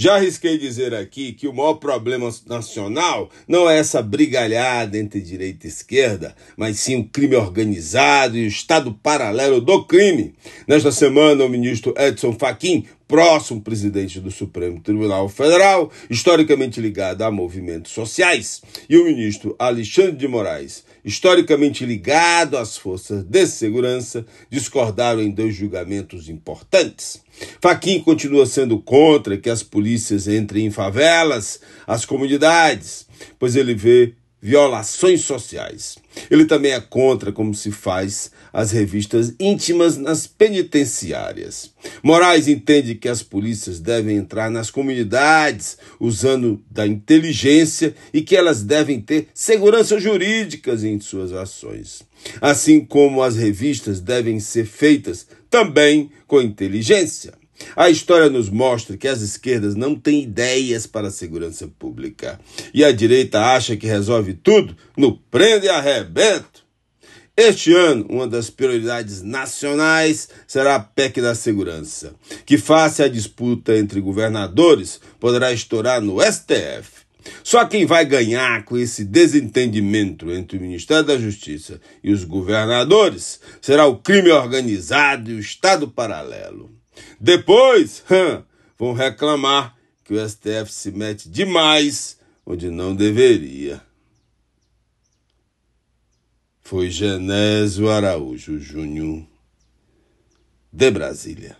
Já arrisquei dizer aqui que o maior problema nacional não é essa brigalhada entre direita e esquerda, mas sim o crime organizado e o estado paralelo do crime. Nesta semana, o ministro Edson Fachin, próximo presidente do Supremo Tribunal Federal, historicamente ligado a movimentos sociais, e o ministro Alexandre de Moraes, historicamente ligado às forças de segurança, discordaram em 2 julgamentos importantes. Fachin continua sendo contra que as polícias entrem em favelas, as comunidades, pois ele vê violações sociais. Ele também é contra como se faz as revistas íntimas nas penitenciárias. Moraes entende que as polícias devem entrar nas comunidades usando da inteligência e que elas devem ter segurança jurídica em suas ações. Assim como as revistas devem ser feitas também com inteligência. A história nos mostra que as esquerdas não têm ideias para a segurança pública. E a direita acha que resolve tudo no prende e arrebento. Este ano, uma das prioridades nacionais será a PEC da segurança, que, face à disputa entre governadores, poderá estourar no STF. Só quem vai ganhar com esse desentendimento entre o Ministério da Justiça e os governadores será o crime organizado e o Estado paralelo. Depois, vão reclamar que o STF se mete demais onde não deveria. Foi Genésio Araújo Júnior, de Brasília.